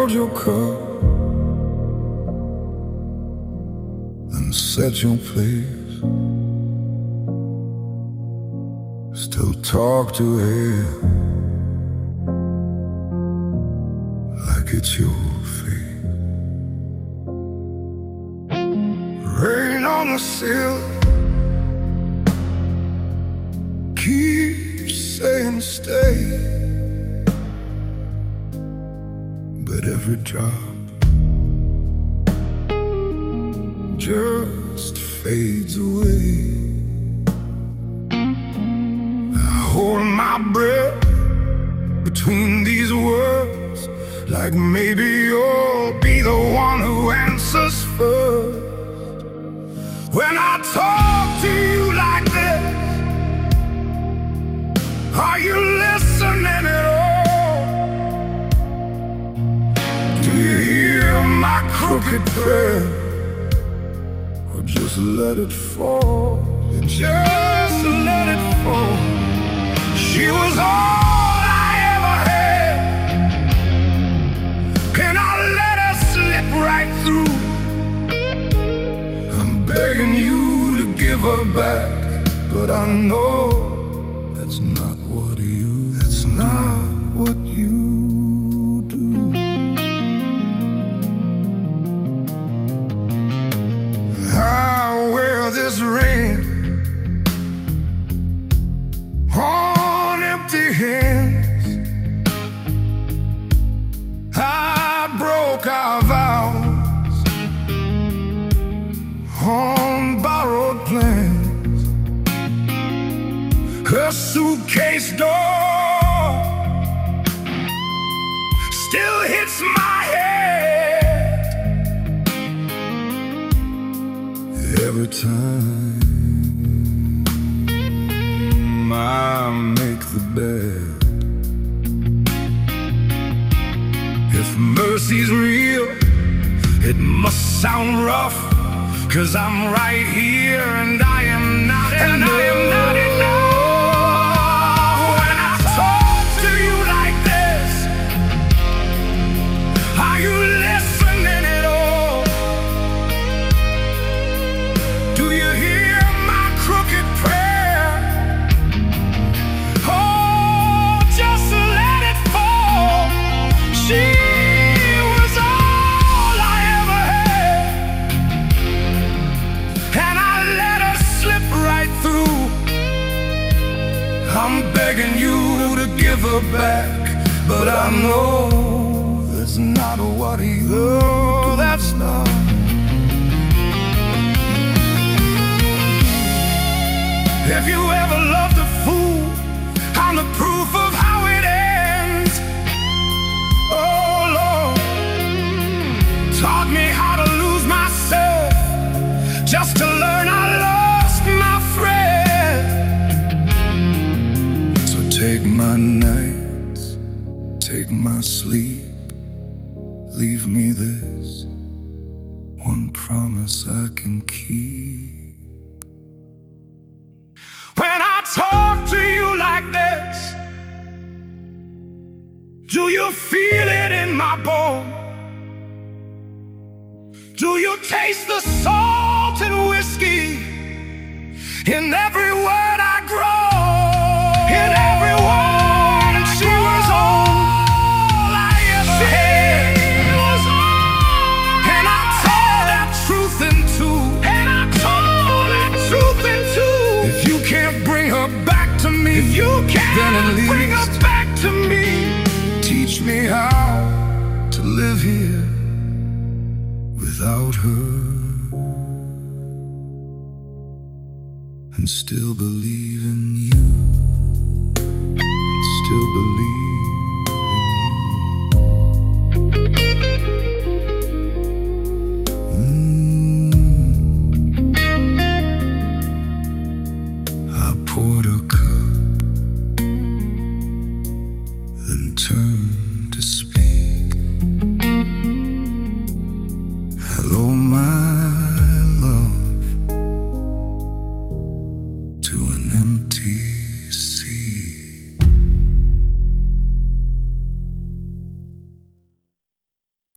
hold your cup and set your place. Still talk to her like it's your fate. Rain on the sill, keep saying stay, but every drop just fades away. I hold my breath between these words, like maybe you'll be the one who answers first. When I talk to you like this, are you listening at all? Do you hear my crooked prayer, or just let it fall? Just let it fall. She was all I ever had, and I let her slip right through. I'm begging you to give her back, but I know that's not what you do. I wear this ring on empty hands. I broke our vows on borrowed plans. Her suitcase door still hits my head every time I make the bed. If mercy's real, it must sound rough, 'cause I'm right here and I am not enough. When I talk to you like this, are you listening at all? Do you hear my crooked prayer? Oh, just let it fall. She was all I ever had, and I let her slip right through. I'm begging you to give her back, but I know that's not what you do. That's not. If you ever loved a fool, I'm the proof of how it ends. Oh Lord, taught me how to lose myself, just to learn I lost my friend. So take my nights, take my sleep, leave me this one promise I can keep. When I talk to you like this, do you feel it in my bone? Do you taste the salt and whiskey in every word I grow? In every word, and she was all I ever had. And I tore that truth in two. If you can't bring her back to me, then at least bring her back to me. Teach me how to live here without her, and still believe in you, and still believe